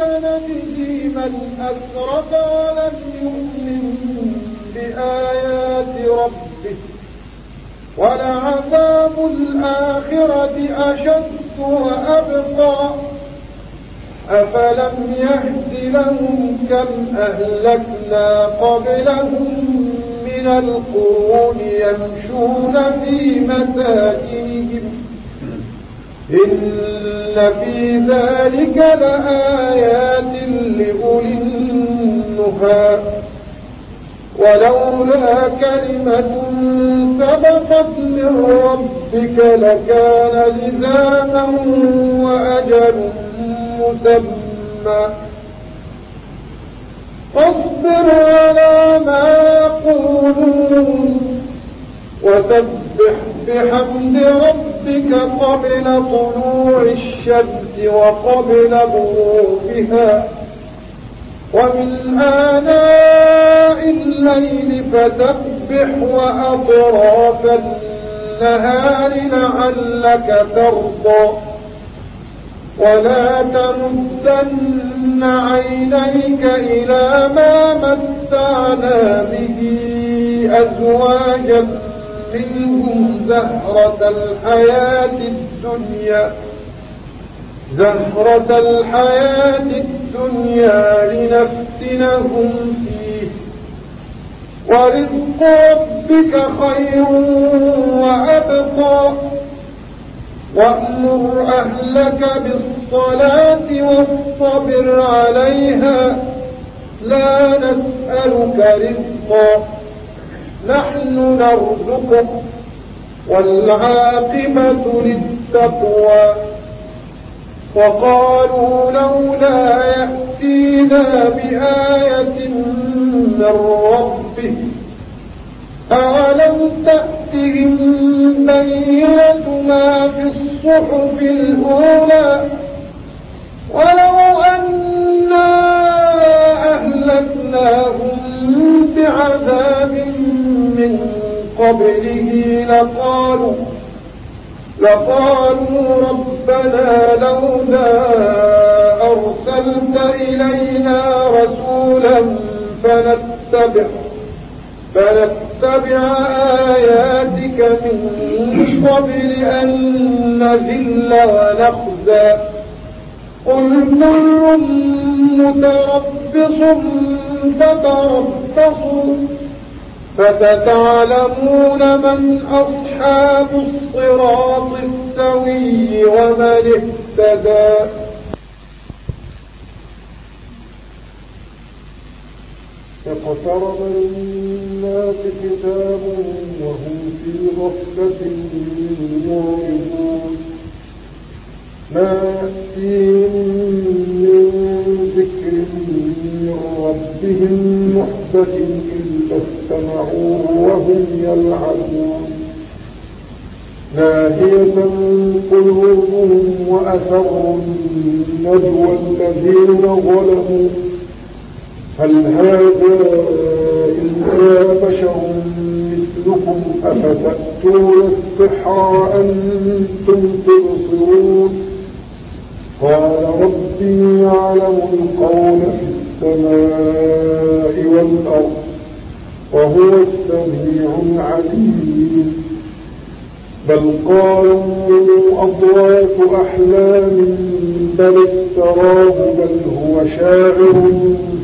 نجزي من أسرف ولم يؤمن بآيات ربه ولعذاب الآخرة أشد وأبقى أفلم يهد لهم كم أهلكنا قبلهم من القرون يمشون في مساكنهم إن في ذلك لآيات لأولي النهى ولولا كلمة سبقت من ربك لكان لزاما وأجل مسمى فاصبر على ما يقولون وسبح بحمد ربك قبل طلوع الشمس وقبل غروبها ومن آناء الليل فسبح وأطراف النهار لعلك ترضى ولا تمدن عينيك إلى ما متعنا به أزواجا منهم زهرة الحياة الدنيا لنفتنهم فيه ورزق ربك خير وأبقى وأمر أهلك بالصلاة واصطبر عليها لا نسألك رزقا نحن نرزقك والعاقبة للتقوى وقالوا لولا يأتينا بآية من ربه أولم تأتهم بينة ما في الصحف الأولى ولو أنا أهلكناهم بعذاب من قبله لقالوا ربنا لولا أرسلت إلينا رسولا فنتبع آياتك من قبل أن نذل ونخزى قل كل متربص فتربصوا فستعلمون من أصحاب الصراط السوي ومن اهتدى اقترب للناس كتابهم وهم في غفلة معرضون ما يأتيهم من ذكر من ربهم محدث إلا استمعوه وهم يلعبون لاهية قلوبهم وأسروا النجوى الذين ظلموا هل هذا إلا بشر مثلكم أفتأتون السحر أنتم تبصرون قال ربي يعلم القول في السماء والأرض وهو السميع العليم بل قالوا أضغاث أحلام بل افتراه بل هو شاعر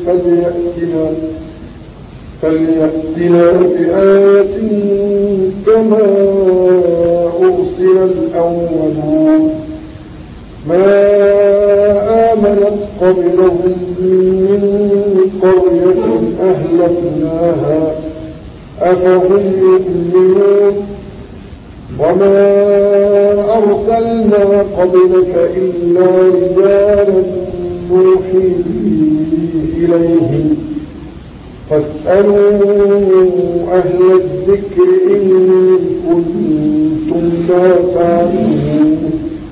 فليأتنا بآية كما أرسل الأولون ما آمنت قبلهم من قرية أهلكناها أفهم يؤمنون وما أرسلنا قبلك إلا رجالا نوحي إليهم فاسألوا أهل الذكر إن كنتم لا تعلمون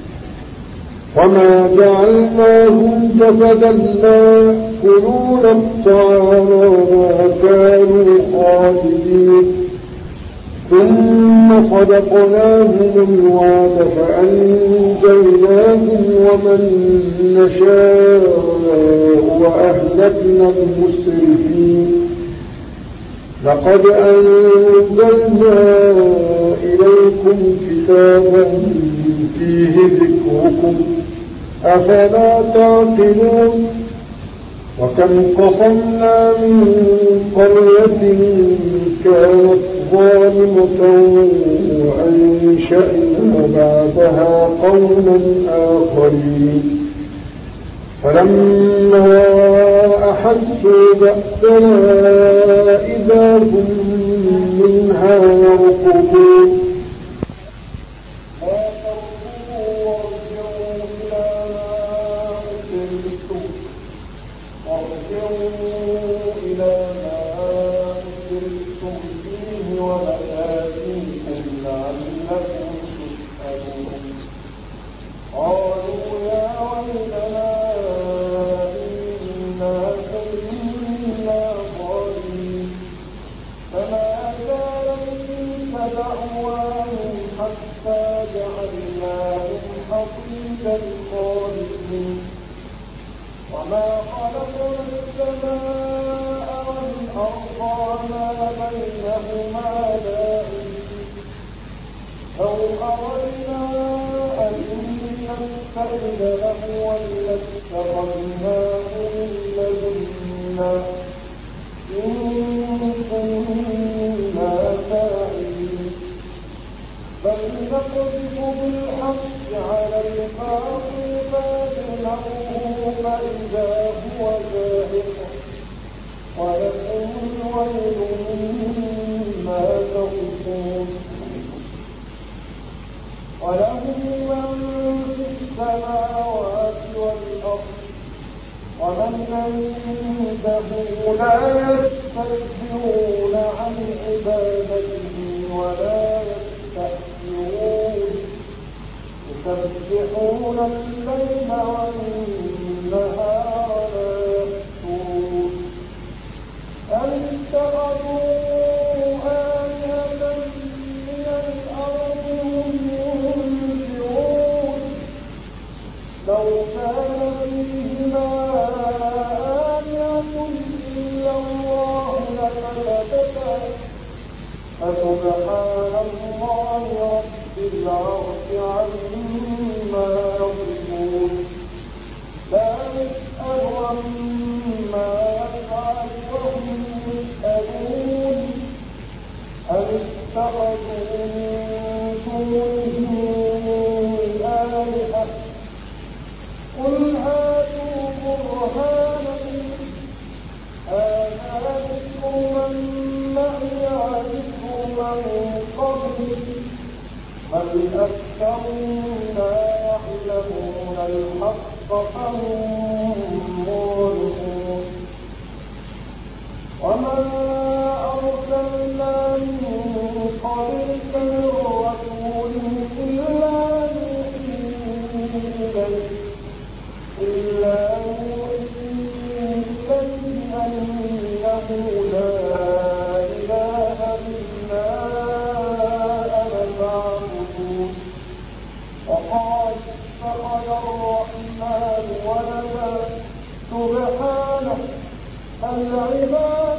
وما جعلناهم جسدا لا يأكلون الطعام وما كانوا خالدين ثم صدقناهم الوعد فأنجيناهم ومن نشاء وأهلكنا المسرفين لقد أنزلنا إليكم كتابا فيه ذكركم أفلا تعقلون وكم قصمنا من قرية كانت ظالمة وأنشأنا بعدها قوما آخرين فلما أحسوا بأسنا إذا هم منها يركضون وما خلقنا السماء والأرض وما بينهما لاعبين لو أردنا أن نتخذ لهوا لاتخذناه من لدنا إن كنا فاعلين بل نقذف بالحق على الباطل فيدمغه فإذا هو زاهق ولكم الويل مما تصفون وله من في السماوات والأرض ومن عنده لا يستكبرون عن عبادته ولا يستحسرون يسبحون الليل والنهار لا يفترون أم اتخذوا آلهة من الأرض هم ينشرون لو كان فيهما آلهة إلا الله لفسدتا فسبحان الله رب العرش عما يصفون لا يسأل عما يفعل وهم يسألون أم اتخذوا من دونه آلهة قل هاتوا برهانكم هذا ذكر من معي ذكر من قبلي بل أكثرهم لا يعلمون الحق فهم معرضون وما أرسلنا من قبلك من رسول إلا نوحي إليه أنه لا إله إلا أنا فاعبدون وقال اتخذ الرحمن ولدا سبحانه بل عباد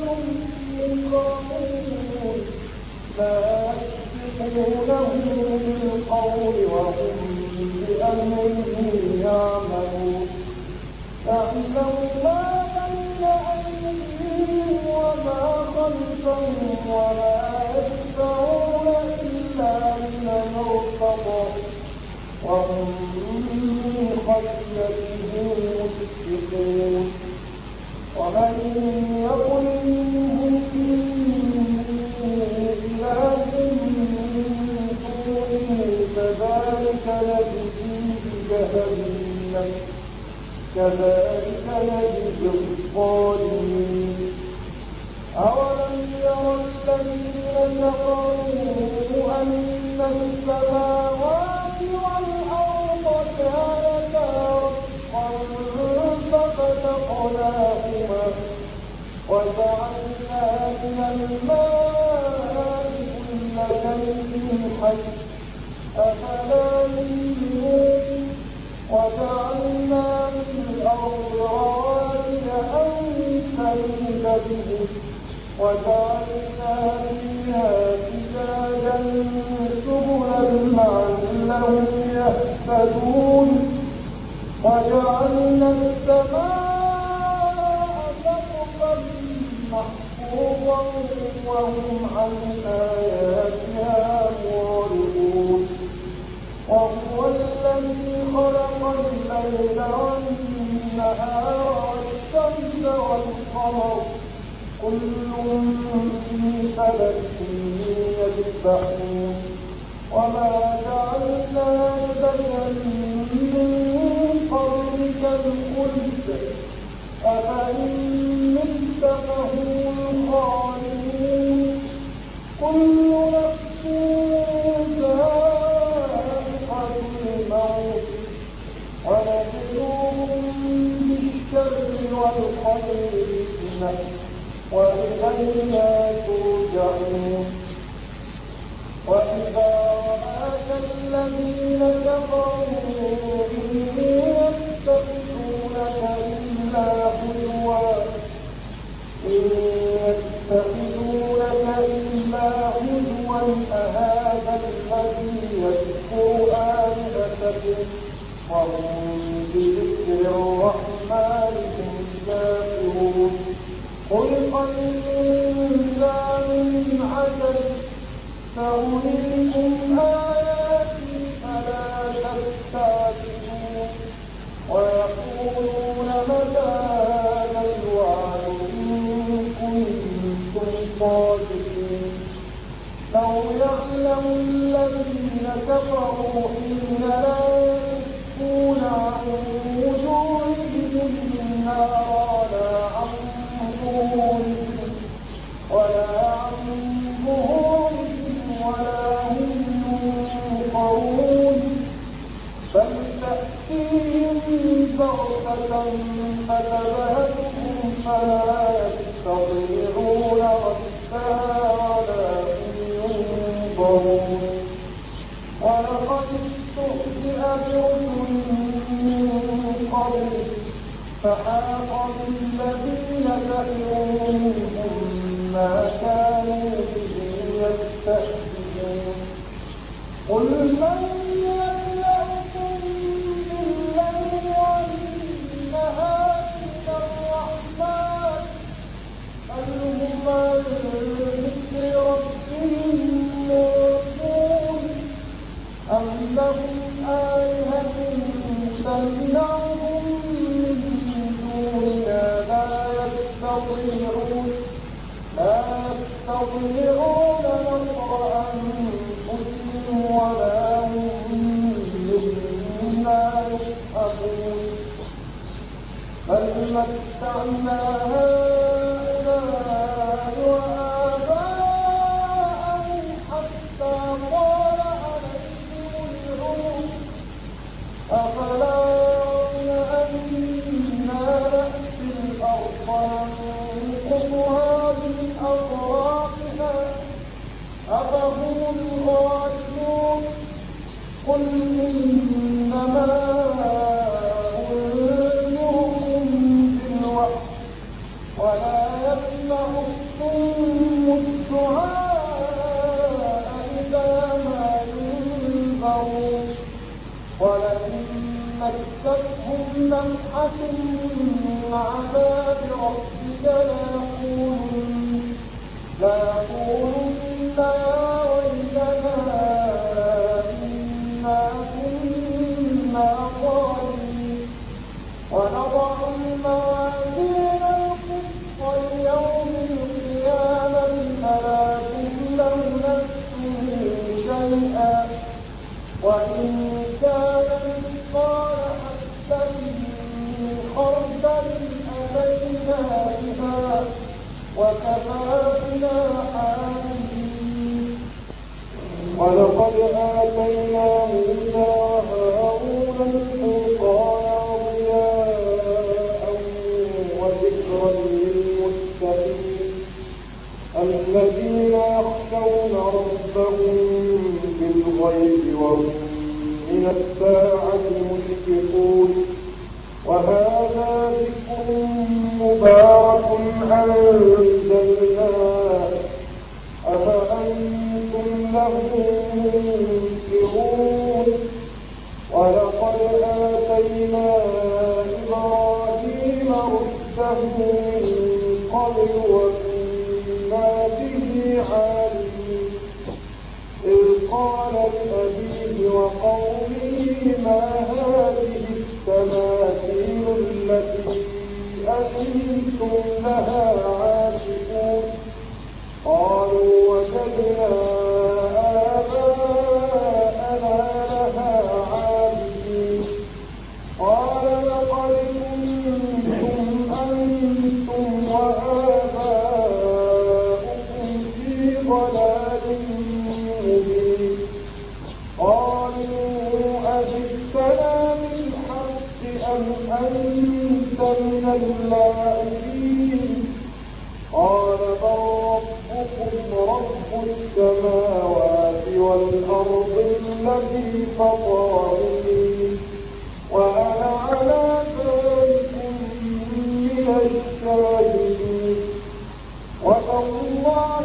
مكرمون لا يسبقونه بالقول وهم بأمره يعملون يعلم ما بين أيديهم وما خلفهم ولا يشفعون إلا لمن ارتضى وهم من خشيته مشفقون ومن يقل منهم إله من دونه فذلك نجزيه جهنم كذلك نجزي الظالمين أولم يرى الذين كفروا أن السماوات والأرض كانتا رتقا ففتقناهما وجعلنا من الماء كل شيء الحج أفلا يؤمنون وجعلنا في الأرض رواسي أن تميد بهم وجعلنا فيها فجاجا سبلا لعلهم يهتدون وجعلنا السماء سقفا محفوظا وهم عن آياتها معرضون وهو الذي خلق الليل والنهار والشمس والقمر كل في فلك يسبحون وما جعلنا لبشر من قبلك الخلد أفإن مت فهم الخالدون كل نفس ذائقة الموت ونبلوكم بالشر والخير فتنة وإلينا ترجعون وإذا رآك الذين كفروا يتخذونك إلا هزوا أهذا الذي يذكر آلهتكم وهم بذكر الرحمن هم كافرون خلق الإنسان من عجل سأريكم آياتي فلا تستعجلون ويقولون متى هذا الوعد إن كنتم صادقين لو يعلم الذين كفروا حين لا يكفون عن وجوههم النار ولا عن ظهورهم ولا هم ينصرون بل تأتيهم بغتة فتبهتهم فلا يستطيعون ردها ولا هم ينظرون ولقد استهزئ برسل من قبلك فحاق بالذين كفروا منهم ما كانوا به يستهزئون قل من يملأكم بالليل والنهار من الرحمن بل هم عن ذكر ربهم معرضون أم لهم آلهة تمنعهم من دوننا لا يستطيعون نصر أنفسهم ولا هم منا يسحبون بل متعنا هؤلاء وآباءهم حتى طال عليهم العمر أفلا يرون أنا نأتي الأرض ننقصها من أطرافها أفهم الغالبون قل إنما أنذركم بالوحي ولا يسمع الصم الدعاء إذا ما ينذرون ولئن مستهم لمحة من عذاب ربك ليقولن يا ويلنا إنا كنا ظالمين ونضع الموازين القسط ليوم القيامة فلا تظلم نفس شيئا وإن كان مثقال حبة من خردل أتينا بها وكفى بنا حاملين ولقد آتينا موسى وهارون الفرقان ضياء وذكرا للمتقين الذين يخشون ربهم بالغيب وهم من الساعة مشفقون وهذا ذكر مبارك أنزلناه أفأنتم له منكرون ولقد آتينا إبراهيم رشده من قبل وكنا به عالمين إذ قال لأبيه وقومه ما هذه التماثيل التي أنتم لها عاكفون قالوا وجدنا آباءنا لها عابدين قال لقد كنتم أنتم وآباؤكم في ضلال مبين قالوا أجئتنا بالحق أم أنت من اللاعبين قال بل ربكم رب السماوات والأرض الذي فطرني وأنا على ذلك من الشاهدين وتالله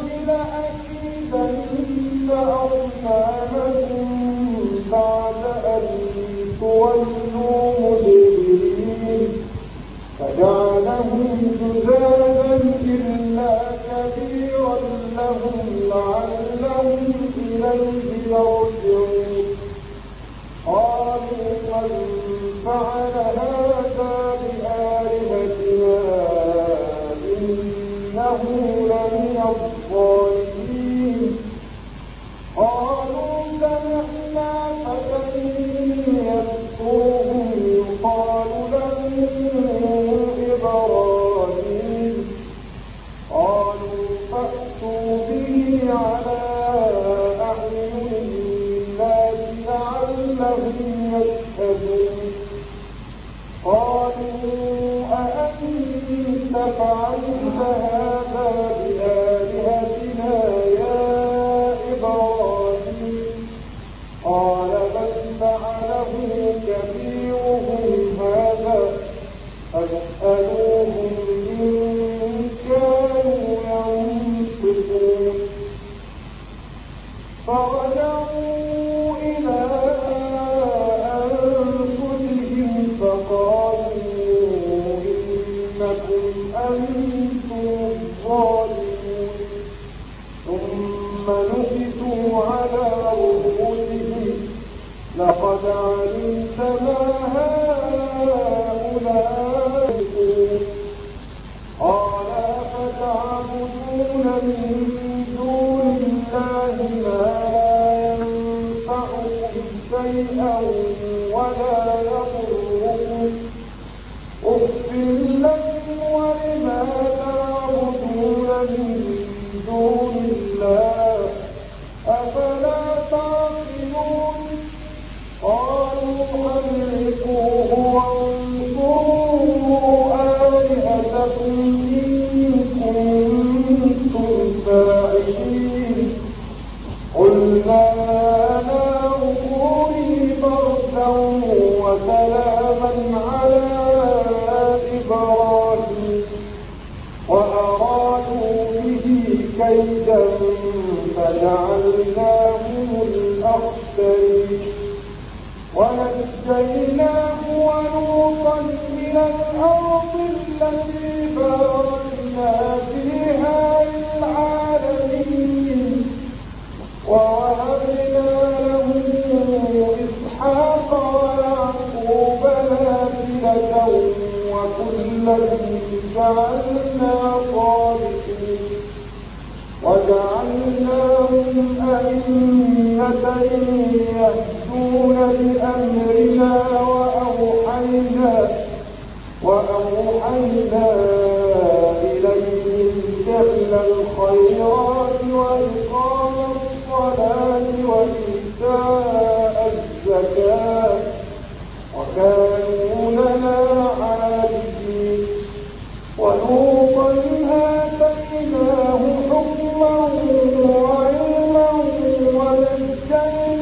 لأكيدن أصنامكم بعد أن تولوا مدبرين فجعلهم جذاذا إلا كبيرا لهم لعلهم إليه يرجعون قالوا من فعل هذا بآلهتنا إنه لمن الظالمين قالوا سمعنا فتى يذكرهم يقال له إبراهيم قالوا فأتوا به على أعين الناس لعلهم يشهدون قالوا أأنت فعلت هذا بآلهتنا يا إبراهيم قال بل فعله كبيرهم هذا فاسألوهم إن كانوا ينطقون فرجعوا إلى أنفسهم فقالوا إنكم أنتم الظالمون ثم نكسوا على رؤوسهم لقد علمت ما هؤلاء يقولون قال أفتعبدون من دون الله ما لا ينفعكم شيئا ولا يضركم أف لكم ولما تعبدون من دون الله أفلا تعقلون قالوا حرقوه وانصروا آلهتكم إن كنتم فاعلين قلنا نار كوني بردا وسلاما على إبراهيم وأرادوا به كيدا فجعلناهم الأخسرين ونجيناه ولوطا من الأرض التي باركنا فيها للعالمين ووهبنا له إسحاق ويعقوب نافلة وكلا جعلنا صالحين وجعلناهم أئمة يهدون بأمرنا وأوحينا إليهم فعل الخيرات وإقام الصلاة وإيتاء الزكاة وكانوا لنا عابدين ولوطا آتيناه حكما وعلما ونجيناه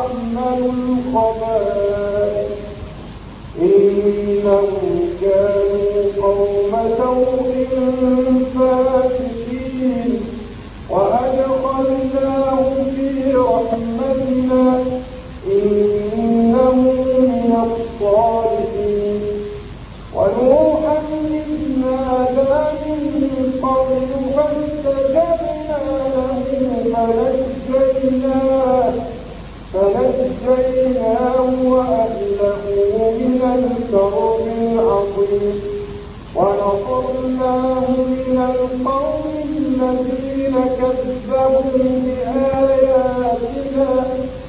يعملوا الخبائث إنهم كانوا قوم سوء فاسقين وأدخلناه في رحمتنا إنه من الصالحين ونوحا إذ نادى من قبل فاستجبنا له فنجيناه وأهله من الكرب العظيم ونصرناه من القوم الذين كذبوا بآياتنا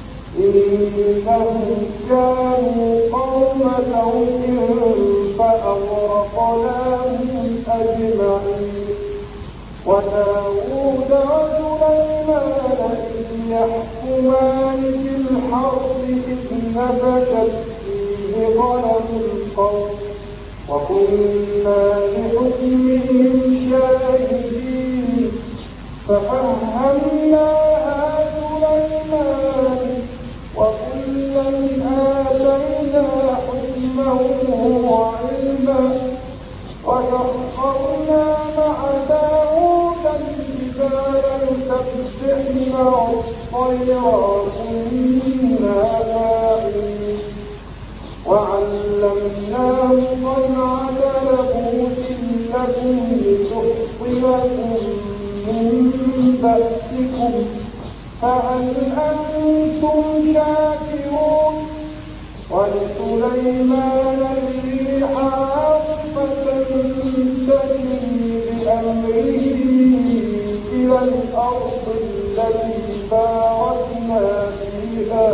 إنهم كانوا قوم سوء فأغرقناهم أجمعين وداود وسليمان إذ يحكمان في الحرث إذ نفشت فيه غنم القوم وكنا لحكمهم شاهدين ففهمناها سليمان وكلا آتينا حكما وعلما وسخرنا مع داود الجبال يسبحن والطير كنا فاعلين وعلمناه صنعة لبوس لكم لتحصنكم من بأسكم فهل أنتم شاكرون ولسليمان الريح عاصفة تجري بأمره إلى الأرض التي باركنا فيها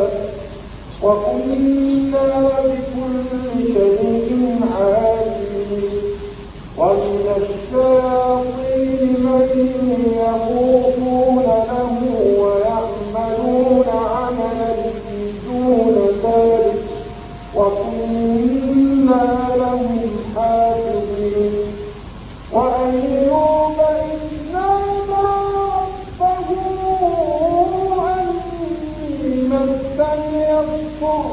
وكنا بكل شيء عالمين ومن الشياطين من يخوفون له ويعملون عملا دون ذلك وكنا لهم حافظين وأيوب إذ نادى ربه أني مسني الضر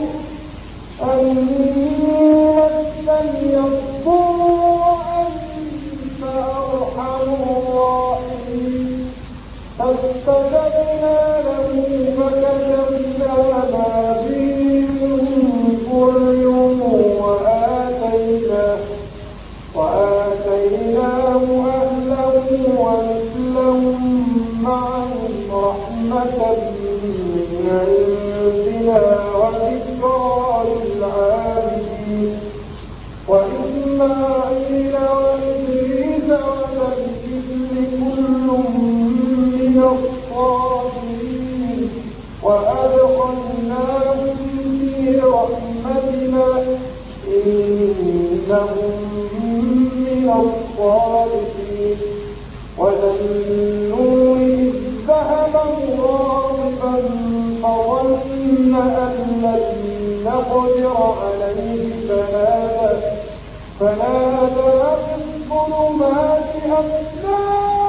وأنت أرحم الراحمين فاستجبنا له فكشفنا ما به من ضر وآتيناه أهله ومثلهم معهم رحمة من عندنا وذكرى للعابدين وإسماعيل وإدريس وذا الكفل كل من الصابرين وأدخلناهم في رحمتنا إنهم من الصالحين وذا النور إذ ذهب مغاضبا فظن أن لن نقدر عليه فنادى في الظلمات أن لا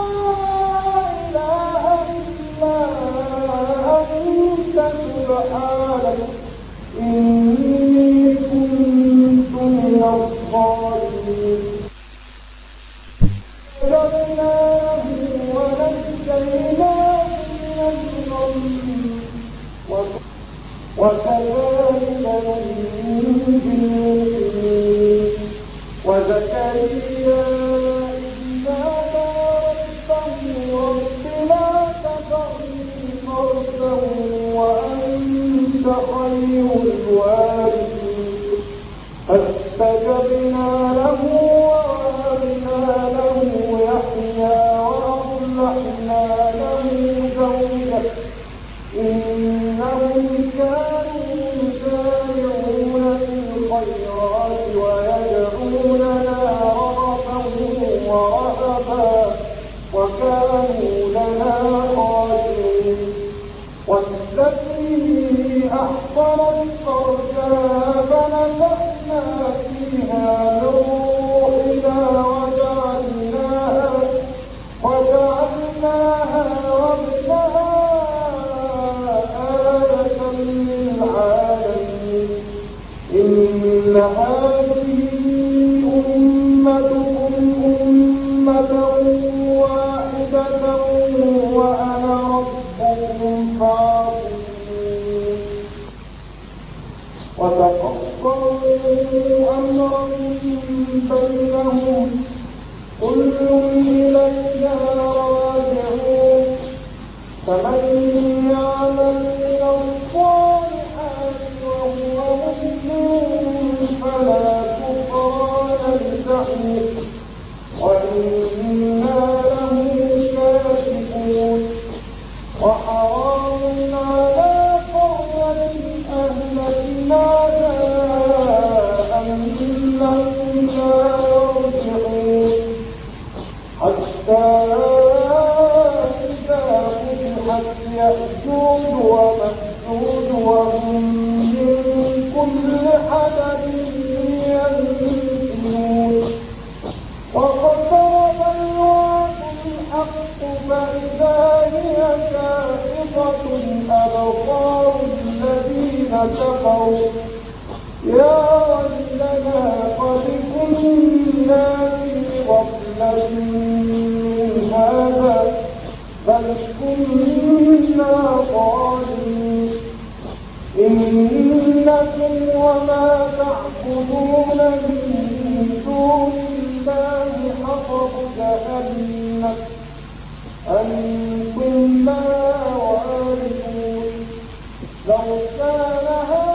إله إلا أنت سبحانك إني كنت من الظالمين فجعلناه ونجيناه من الغم وكذلك ننجي وزكريا إذ نادى هذه أمتكم أمة واحدة وأنا ربكم فاعبدون وتقطعوا أمرهم بينهم كل إلينا راجعون فمن يعمل من الصالحات وهو مؤمن فلا كفران لسعيه وإنا له كاتبون وحرام على قرية أهلكناها أنهم لا يرجعون حتى إذا فتحت يأجوج ومأجوج وهم من كل حدب ينسلون واقترب الوعد الحق فإذا هي شاخصة أبصار الذين كفروا يا ويلنا قد كنا في غفلة من هذا بل كنا ظالمين إنكم وما تعبدون من دون الله حصب جهنم أنتم لها واردون لو كان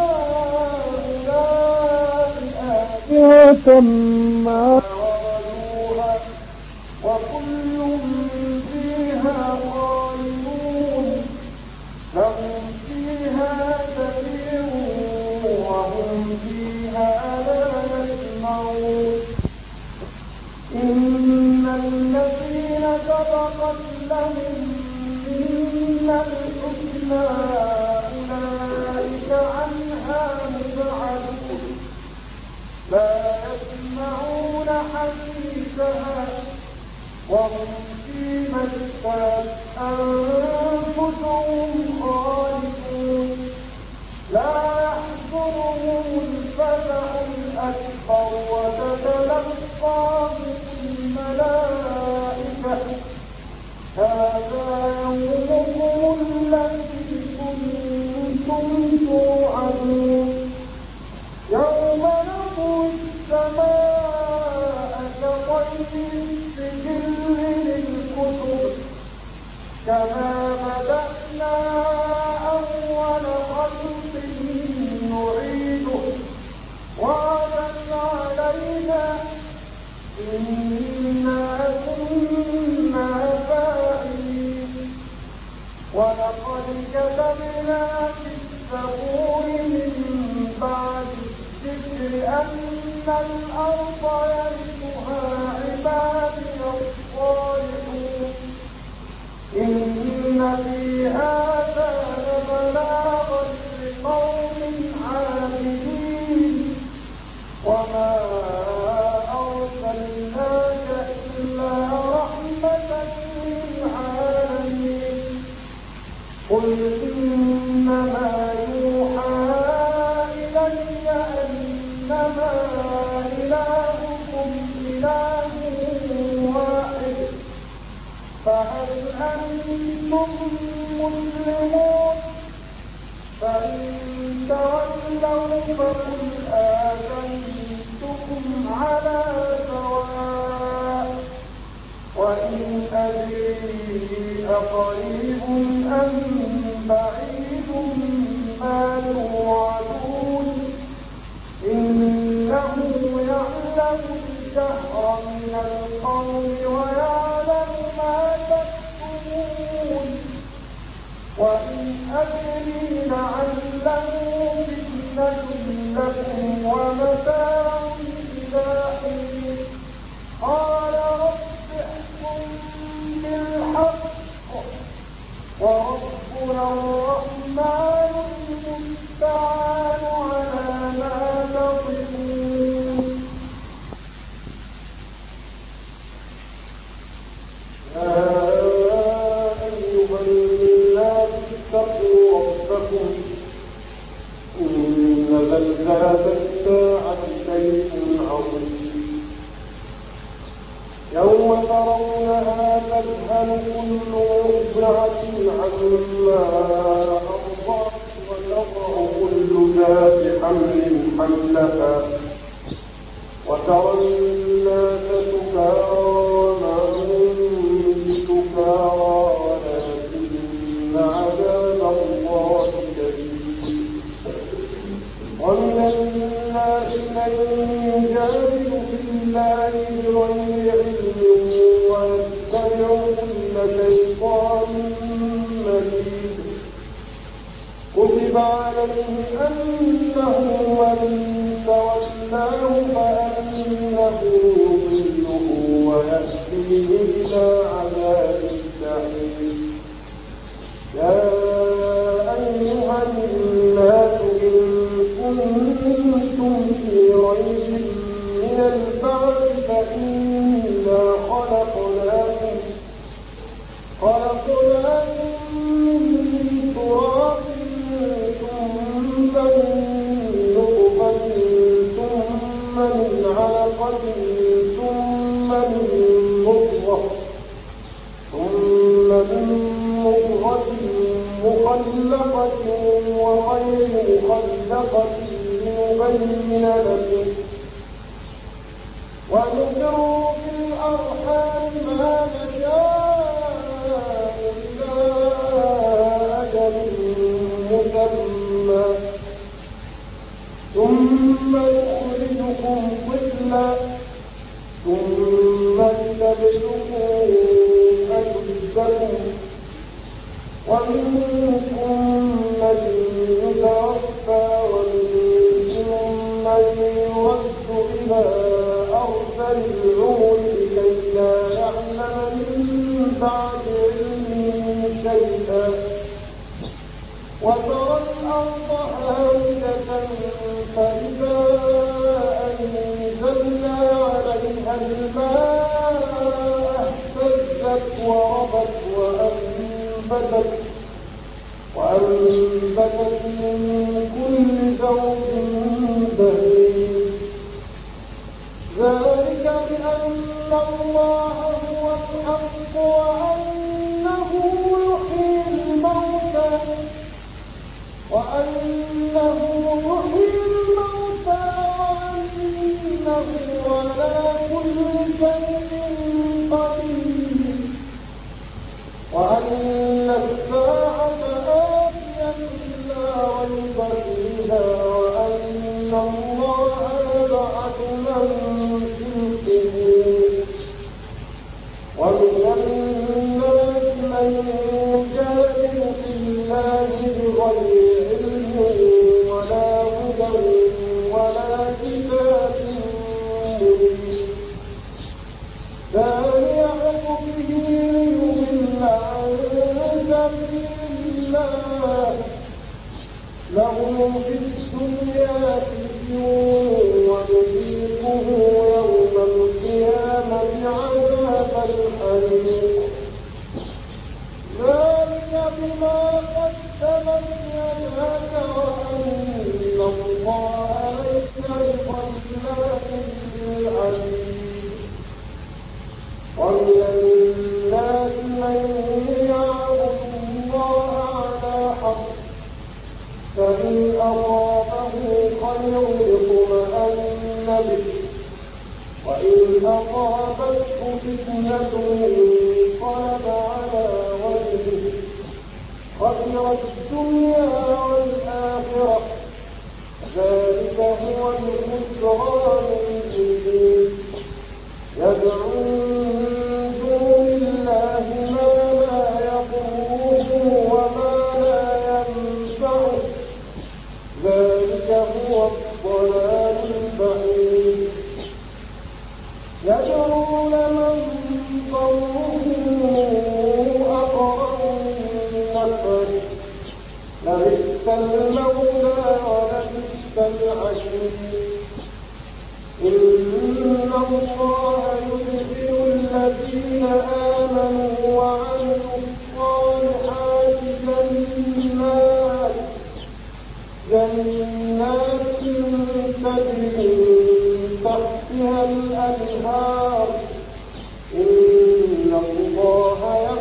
هؤلاء آلهة ما وردوها وكل فيها خالدون لهم فيها زفير وهم فيها لا يسمعون إن الذين سبقت لهم منا الحسنى أولئك عنها مبعدون لا يسمعون حديثها وهم فيما اشتهت أنفسهم خالدون لا يحزنهم الفزع الأكبر وتتلقاهم الملائكة هذا يومكم الذي كنتم توعدون يوم نطوي السماء كطي السجل للكتب كما بدأنا أول خلق نعيده وعدا علينا إنا كنا فاعلين ولقد كتبنا في الزبور من بعد الذكر أن الأرض يرثها عبادي الصالحون إن في هذا لبلاغا لقوم عابدين وما أرسلناك إلا رحمة للعالمين قل إنما يوحى إلي أنما إلهكم إله واحد فهل أنتم مسلمون فإن تولوا فقل آذنتكم على سواء وإن أدري أقريب أم بعيد ما توعدون إنه يعلم الجهر من القول ويعلم ما تكتمون وإن أدري لعله فتنة لكم ومتاع إلى حين قال رب احكم بالحق وربنا الرحمن المستعان على ما تصفون يا أيها الناس اتقوا ربكم إن زلزلة الساعة تسأل كل مرضعة عما أرضعت وتضع كل ذات حمل حملها وترى الناس سكارى وما هم بسكارى ولكن عذاب الله شديد. ومن الناس من يجادل في الله بغير علم ويتبع كل شيطان مريد. كتب عليه أنه من تولاه فأنه يضله ويهديه إلى عذاب السعير. يا أيها الناس إن كنتم في ريب من البعث فإنا خلقناكم من تراب ثم من نطفة ثم من علقة ثم من مضغة مخلقة وغير مخلقة لنبين لكم ونقر في الأرحام ما نشاء إلى أجل مسمى ثم يخرجكم طفلا ثم لتبلغوا أشدكم ومنكم من يتوفى ومنكم من يرد إلى أرذل العمر لكي لا يعلم من بعد علم شيئا. وترى الأرض هامدة فإذا أنزلنا عليها الماء اهتزت وربت وأنبتت من كل زوج بهيج. ذلك بأن الله هو الحق وأنه يحيي الموتى وأنه على كل شيء قدير وأن الساعة آتية لا ريب فيها وأن الله يبعث من في القبور. ومن الناس من يجادل في الله بغير علم ولا هدى ولا كتاب منير. ثاني عطفه ليضل عن سبيل الله له في الدنيا خزي ونذيقه يوم القيامة عذاب الحريق. ذلك بما قدمت يداك وأن الله ليس بظلام للعبيد. ومن الناس من يعبد الله على حق فإن أصابه خير اطمأن به وإن أصابته فتنة انقلب على وجهه خسر الدنيا والآخرة. ذلك هو الخسران المبين. يدعو من دون الله ما لا يضره وما لا ينفعه. ذلك هو الضلال البعيد. يدعو لمن ضره أقرب من نفعه. لبئس المولى ولبئس العشير. إن الله يدخل الذين آمنوا وعملوا الصالحات جنات تجري من تحتها الأنهار. إن الله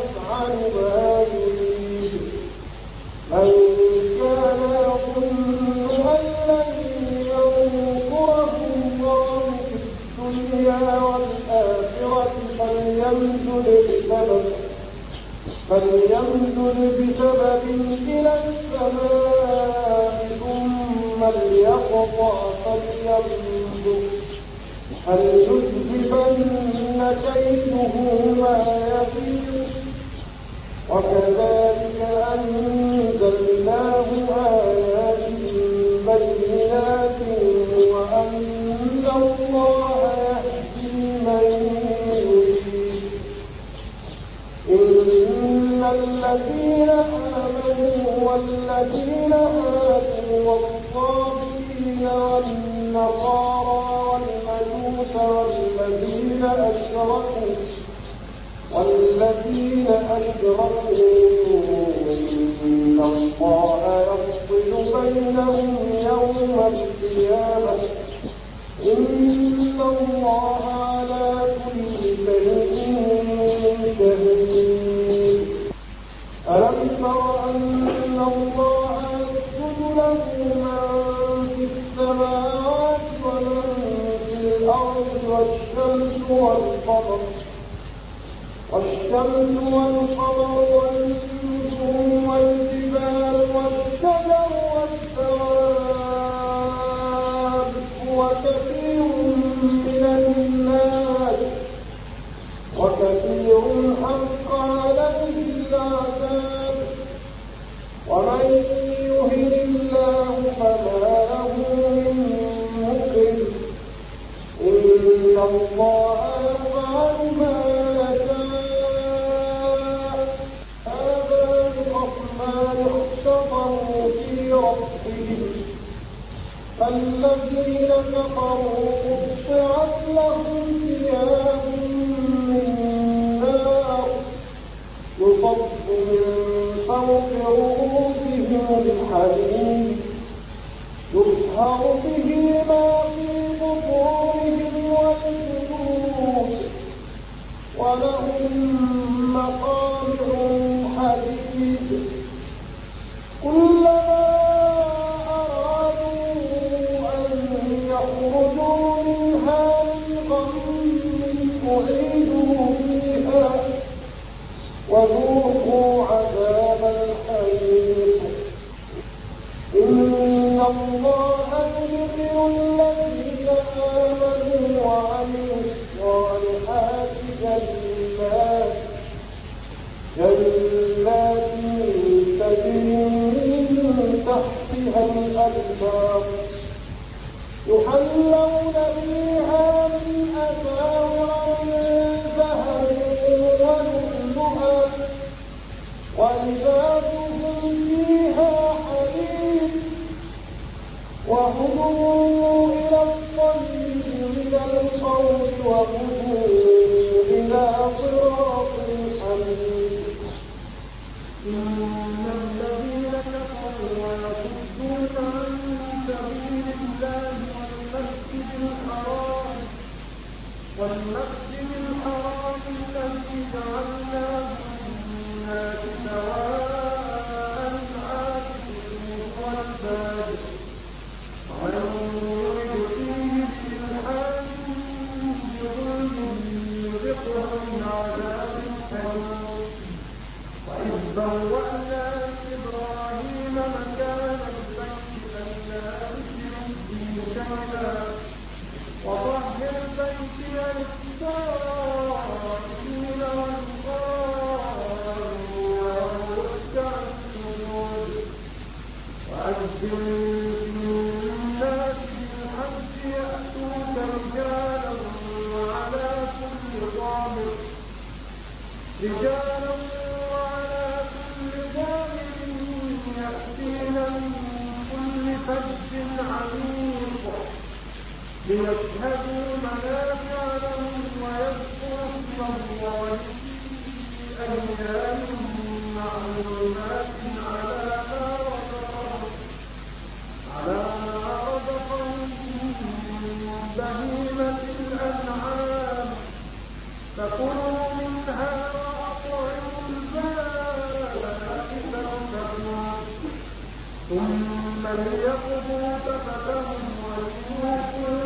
فليمدد بسبب إلى السماء ثم ليقطع فليمدد هل يذهبن كيده ما يغيظ وكذلك أنزلناه آيات بينات وأن الله يهدي من يريد إن الذين آمنوا والذين هادوا والصابئين والنصارى والمجوس والذين أشركوا إن الله يفصل بينهم يوم القيامة إن الله على كل شيء شهيد ألم تر أن الله يسجد له من في السماوات ومن في الأرض والشمس والقمر والنجوم والجبال والشجر والدواب وكثير حق عليه العذاب ومن يهن الله فما له من مكرم إن الله يفعل ما الذين كفروا قطعت لهم ثياب من نار يصب من فوق رؤوسهم الحديد يصهر به ما في بطونهم والجلود ولهم مقامع حديد كلما يخرجوا منها من غم أعيدوا فيها وذوقوا عذاب الحريق إن الله يدخل الذين آمنوا وعملوا الصالحات جنات تجري من تحتها الأنهار يحلون فيها من أساور من ذهب ولؤلؤا ولباسهم فيها حرير وهدوا إلى الطيب من القول وهدوا إلى صراط الحميد إن الذين كفروا ويصدون عن سبيل الله والمسجد الحرام الذي جعلناه للناس سواء العاكف والباد ومن يرد فيه بإلحاد بظلم يذقه من عذاب أليم وإذ بوأنا لإبراهيم مكان البيت ألا تشرك بي شيئا وطهر بيتي للطائفين والقائمين والركع السجود وأذن في الناس بالحج يأتوك رجالا وعلى كل ضامر يأتين من كل فج عميق ليشهدوا منافع لهم ويذكروا اسم الله في أيام معلومات على ما رزقهم من بهيمة الأنعام فكلوا منها وأطعموا البائس الفقير ثم ليقضوا تفثهم وليوفوا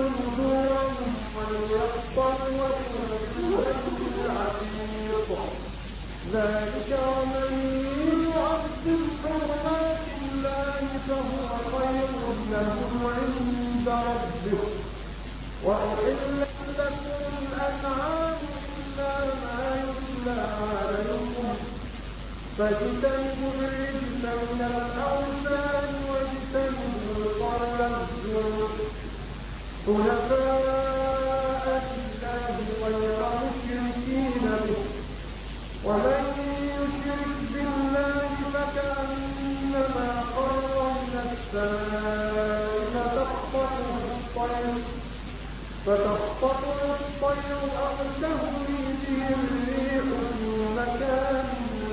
نذورهم وليطوفوا بالبيت العتيق ذلك ومن يعظم حرمات الله فهو خير له عند ربه وأحلت لكم الأنعام إلا ما يتلى عليكم فاجتنبوا الرجس من الأوثان واجتنبوا قول الزور حنفاء لله غير مشركين به ومن يشرك بالله فكأنما خر من السماء فتخطفه الطير أو تهوي به الريح في مكان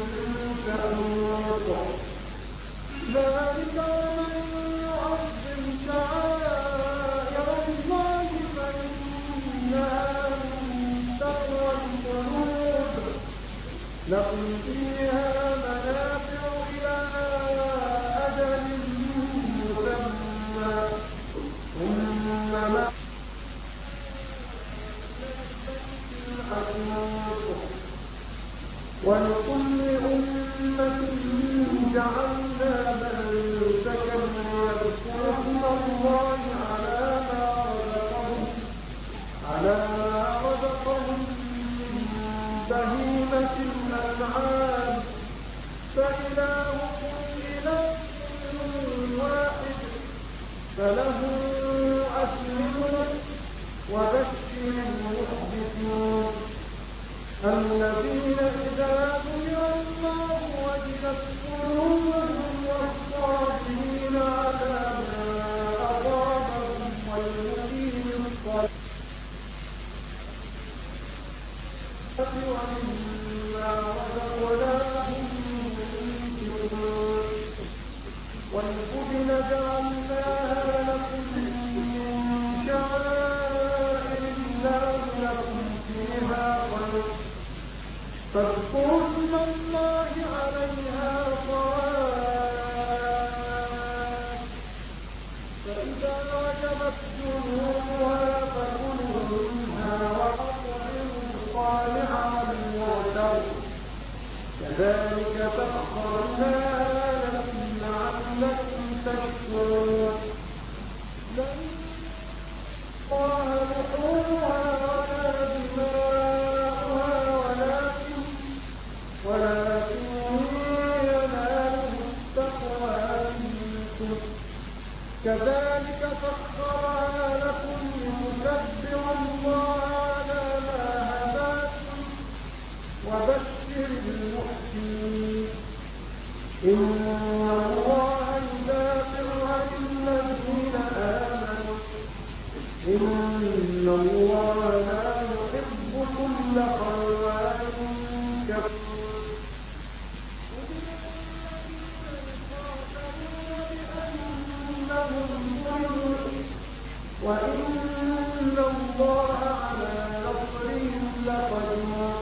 سحيق ذلك ومن يعظم شعائر الله فإنها من تقوى القلوب لكم فيها منافع إلى أجل مسمى ثم ولكل أمة جعلنا منسكا يذكروا اسم الله على ما رزقهم من بهيمة الأنعام فإلهكم إله واحد فله أسلموا وبشر المخبتين الذين إذا ذكر الله وجلت قلوبهم والصابرين على ما أصابهم والمقيم الصلاة ومما رزقناهم ينفقون والبدن جعلناها لكم من شعائر الله لكم فيها خير فاذكروا اسم الله عليها صواف فإذا وجبت جنوبها فكلوا منها وأطعموا الصالح والمعتر كذلك سخرناها لكم لعلكم تشكرون لن الله لحومها ولا دماؤها ولكن يناله التقوى منكم كذلك سخرها لكم لتكبروا الله على ما هداكم وبشر المحسنين إن الله يدافع عن الذين آمنوا إن الله لا يحب كل خوان كفور وإن الله على نصرهم لقدير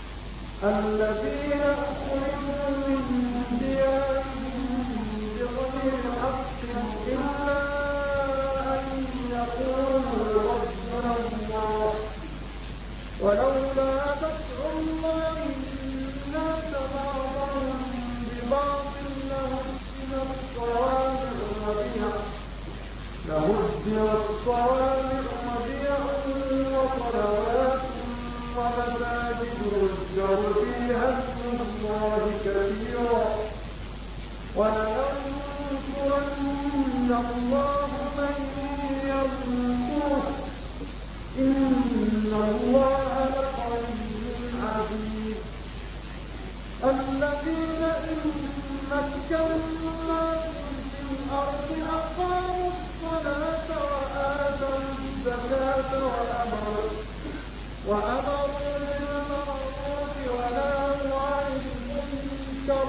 الذين أخرجوا من ديارهم بغير حق إلا أن يقولوا ربنا الله ولولا دفع الله الناس بعضهم ببعض لهدمت صوامع وبيع وصلوات ومساجد يذكر فيها اسم الله كثيرا ولينصرن الله من ينصره إن الله لقوي عزيز الذين إن مكناهم في الأرض أقاموا الصلاة وآتوا الزكاة وأمروا بالمعروف ونهوا عن المنكر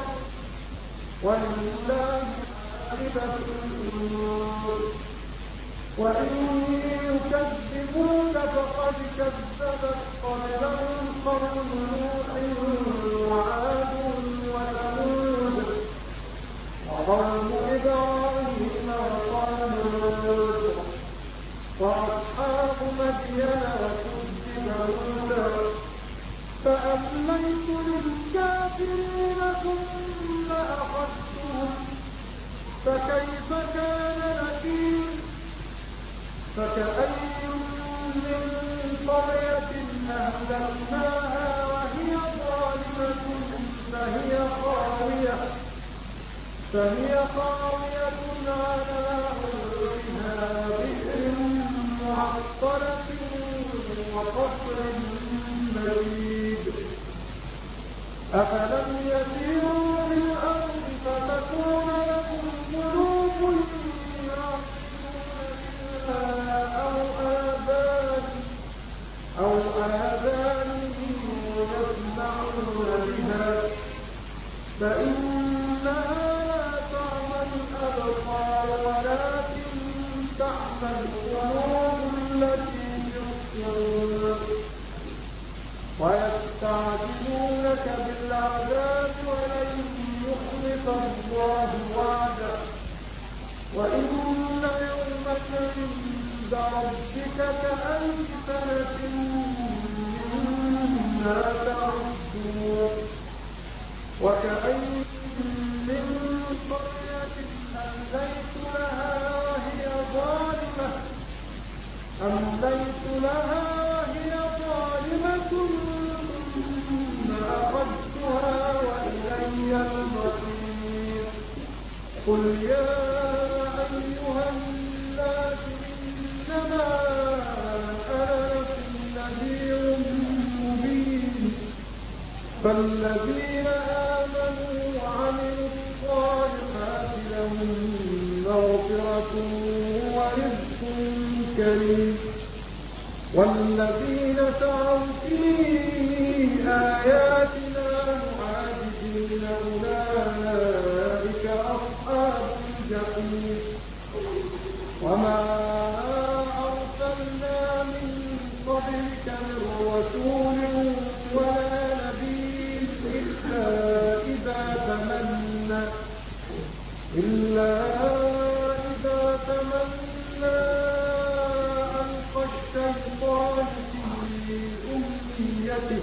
ولله عاقبة الأمور وإن يكذبوك فقد كذبت قبلهم قوم نوح وعاد وثمود وقوم إبراهيم وقوم لوط وأصحاب مدين وكذب موسى فأمليت للكافرين فكيف كان نكير فكأي من قرية أهلكناها وهي ظالمة فهي خاوية على عروشها بئر معطلة وقصر مشيد أفلم يسيروا في الأرض فتكون لهم قلوب يعقلون بها أو آذان يسمعون بها فإنها لا تعمى الأبصار ولكن تعمى القلوب التي يبصرون ويستعجلونك بالعذاب ولن يخلف الله وعده وإن يوما عند ربك كألف سنة مما تعدون وكأين من قرية أمليت لها وهي ظالمة ثم أخذتها وإلي المصير قل يا أيها الناس إنما أنا لكم نذير مبين فالذين آمنوا وعملوا الصالحات لهم مغفرة ورزق كريم والذين سعوا في آياتنا معاجزين أولئك أصحاب الجحيم وما أرسلنا من قبلك من رسول ولا نبي إلا إذا تمنى ألقى الشيطان في أمنيته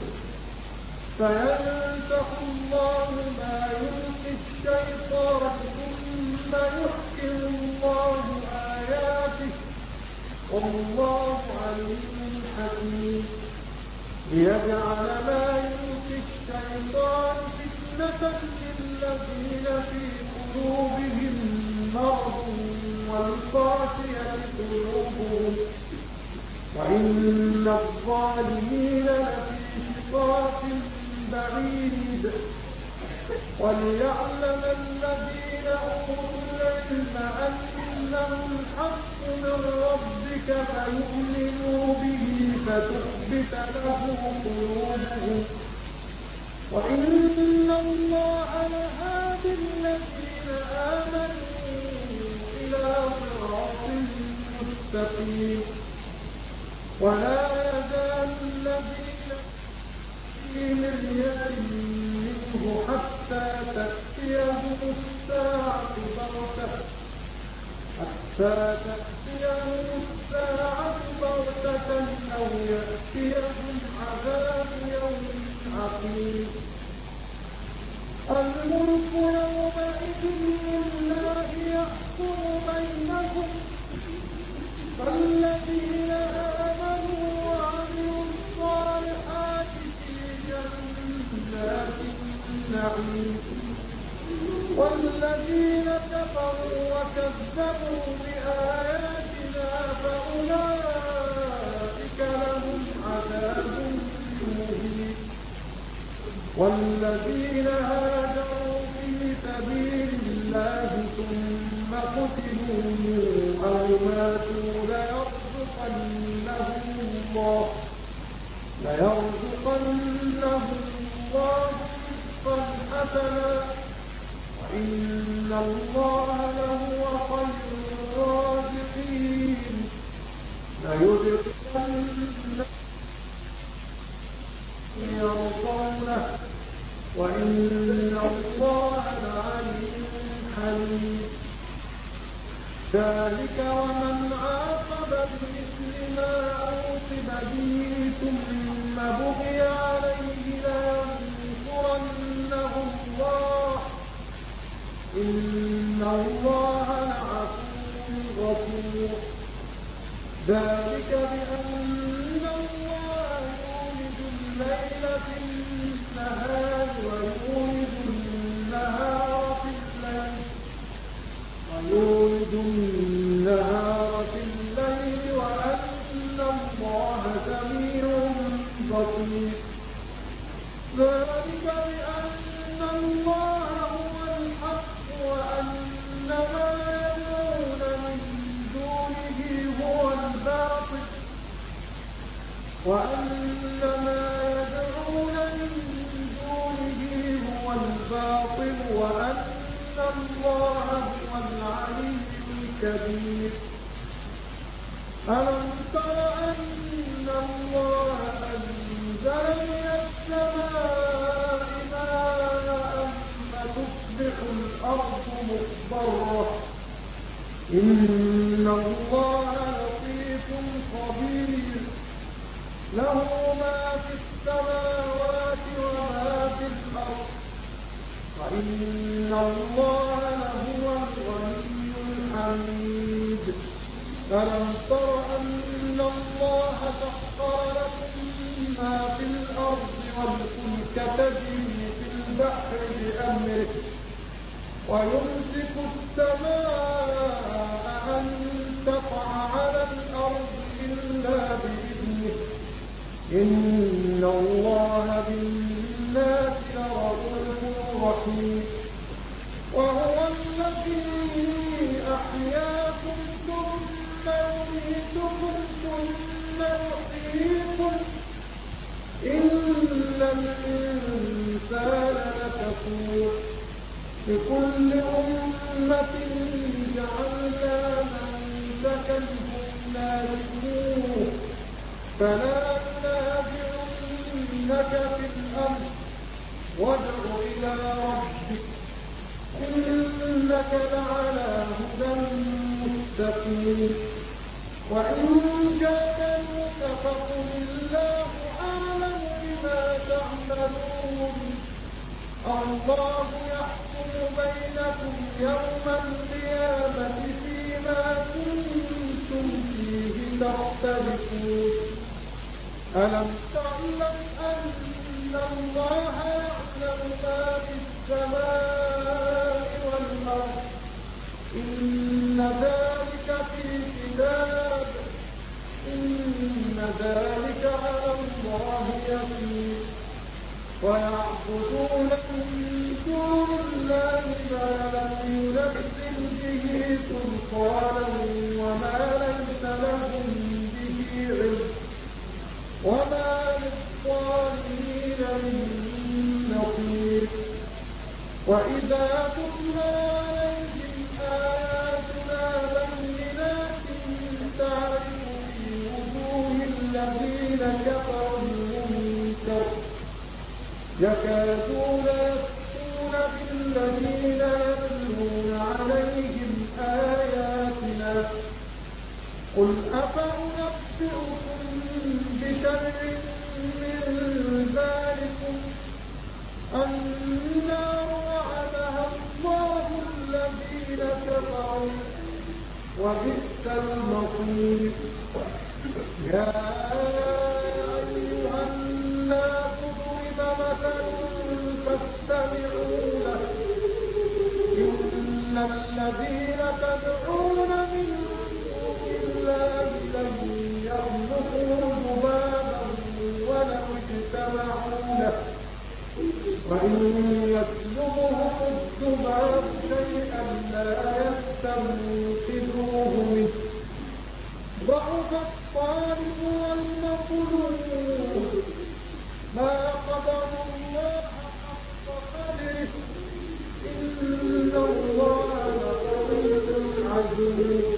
فينسخ الله ما يلقي الشيطان ثم يحكم الله آياته والله عليم حكيم ليجعل ما يلقي الشيطان فتنة للذين في قلوبهم مرض والقاسية قلوبهم وإن الظالمين لفي شقاق بعيد وليعلم الذين أوتوا العلم أنه الحق من ربك فيؤمنوا به فتخبت له قلوبهم وإن الله لهادي الذين آمنوا إلى صراط مستقيم ولا يزال الذين في مرية منه حتى تأتيهم الساعة بغتة أو يأتيهم عذاب يوم عقيم الملك يومئذ لله يحكم بينهم فالذين آمنوا وعملوا الصالحات في جنات النعيم والذين كفروا وكذبوا بآياتنا فأولئك لهم عذاب مهين والذين هاجروا في سبيل الله ثم قتلوا أو ماتوا ليرزقنهم الله رزقا حسنا وإن الله لهو خير الرازقين ليدخلنهم يرضونه وإن الله لعليم حليم ذلك ومن عاقب بمثل ما عوقب به ثم بغي عليه لينصرنه الله إن إن الله لعفو غفور. ذلك بأن الله يولج الليل في النهار ويولج النهار في الليل وأن الله سميع بصير. ذلك بأن الله هو الحق وأن ما يدعون من دونه هو الباطل وأن الله هو العلي الكبير. ألم تر أن الله أنزل من السماء ماء فتصبح الأرض مخضرة. إن الله لطيف خبير. له ما في السماوات وما في الأرض وإن الله لهو الغني الحميد. ألم تر أن الله سخر لكم ما في الأرض والفلك تجري في البحر بأمره ويمسك السماء أن تقع على الأرض إلا بإذنه إن الله بالناس لرؤوف رحيم. وهو الذي أحياكم ثم يميتكم ثم يحييكم إن الإنسان لكفور. لكل أمة جعلنا منسكا هم ناسكوه فلا ينازعنك في الأمر وادع إلى ربك إنك لعلى هدى مستقيم. وإن جادلوك فقل الله أعلم بما تعملون. الله يحكم بينكم يوم القيامة فيما كنتم فيه تختلفون. ألم تعلم أن الله يعلم ما في السماء والأرض إن ذلك في كتاب إن ذلك على الله يسير. ويعبدون من دون الله ما لم ينزل به سلطانا وما ليس لهم به علم وما للظالمين من نصير. وإذا تتلى عليهم آياتنا بينات تعرف في وجوه الذين كفروا المنكر يكادون يسطون بالذين يتلون عليهم آياتنا. قل أفأنبئكم بشر من ذلكم النار وعدها الله الذين كفروا وبئس المصير. يا أيها الناس ضرب مثل فاستمعوا له إن الذين تدعون من دون الله لن يخلقوا ذبابا ولو اجتمعوا له وإن يسلبهم الذباب شيئا لا يستنقذوه منه ضعف الطالب والمطلوب ما قدر الله حق قدره إن الله لقوي عزيز.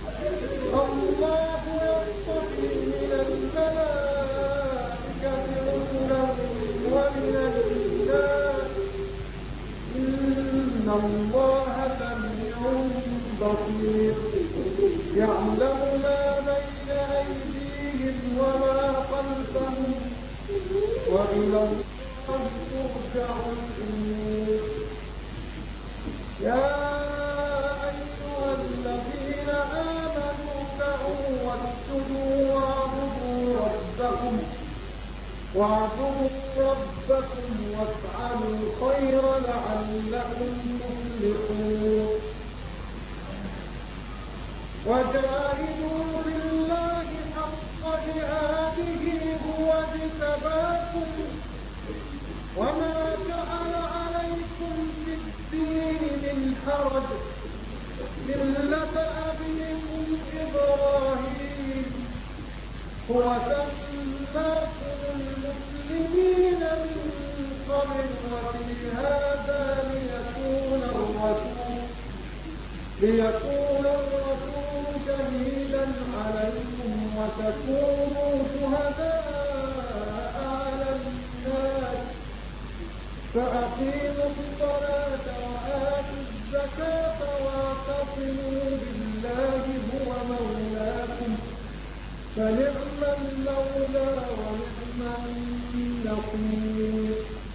الله يصطفي من الملائكة رسلا ومن الناس إن الله سميع بصير. يعلم ما بين أيديهم وما خلفهم وإلى الله ترجع الأمور. يا واعبدوا ربكم وافعلوا الخير لعلكم تفلحون وجاهدوا في الله حق جهاده هو اجتباكم وما جعل عليكم في الدين من حرج ملة أبيكم إبراهيم هو سماكم المسلمين من قبل وفي هذا ليكون الرسول شهيدا عليكم وتكونوا شهداء على الناس فأقيموا الصلاة وآتوا الزكاة واعتصموا بالله هو مولاكم فنعم المولى ونعم النصير